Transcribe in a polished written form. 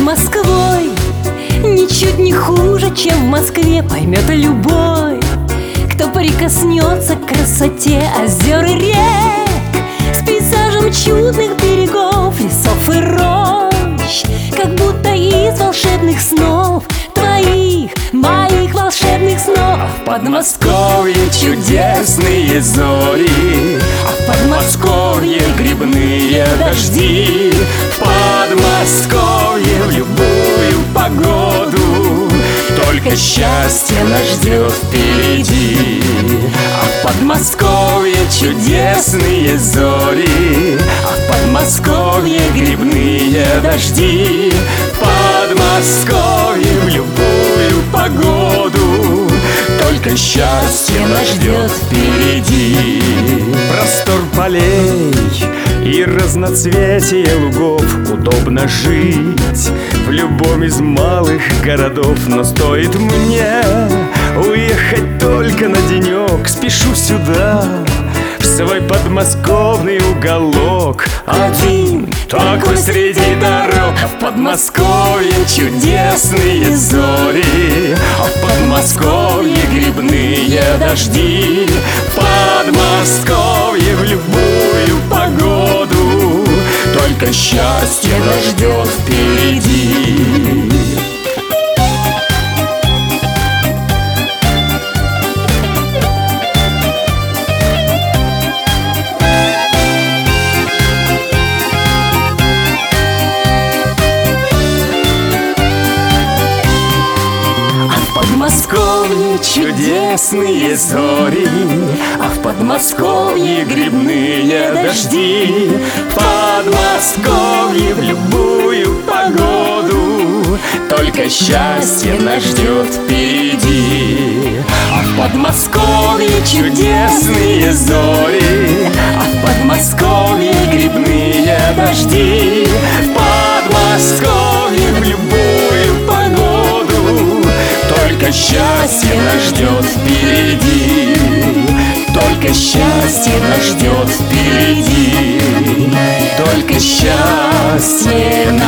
Москвой ничуть не хуже, чем в Москве, поймет любой, кто прикоснется к красоте озер и рек, с пейзажем чудных берегов, лесов и рощ, как будто из волшебных снов, твоих, моих волшебных снов. В Подмосковье чудесные зори, а в Подмосковье грибные дожди. В Подмосковье в любую погоду только счастье нас ждет впереди. А в Подмосковье чудесные зори, а в Подмосковье грибные дожди. В Подмосковье в любую погоду только счастье нас ждет впереди. Простор полей и разноцветие лугов, удобно жить в любом из малых городов. Но стоит мне уехать только на денек, спешу сюда, в свой подмосковный уголок. Один такой среди дорог, а в Подмосковье чудесные зори, а в Подмосковье грибные дожди. В Подмосковье в любую погоду только счастье нас ждет впереди. В Подмосковье чудесные зори, а в Подмосковье грибные дожди. В Подмосковье в любую погоду только счастье нас ждет впереди. А в Подмосковье чудесные зори, а в Подмосковье грибные дожди. В Подмосковье в любую погоду только счастье нас ждет впереди. Только счастье нас ждет впереди. Только счастье нас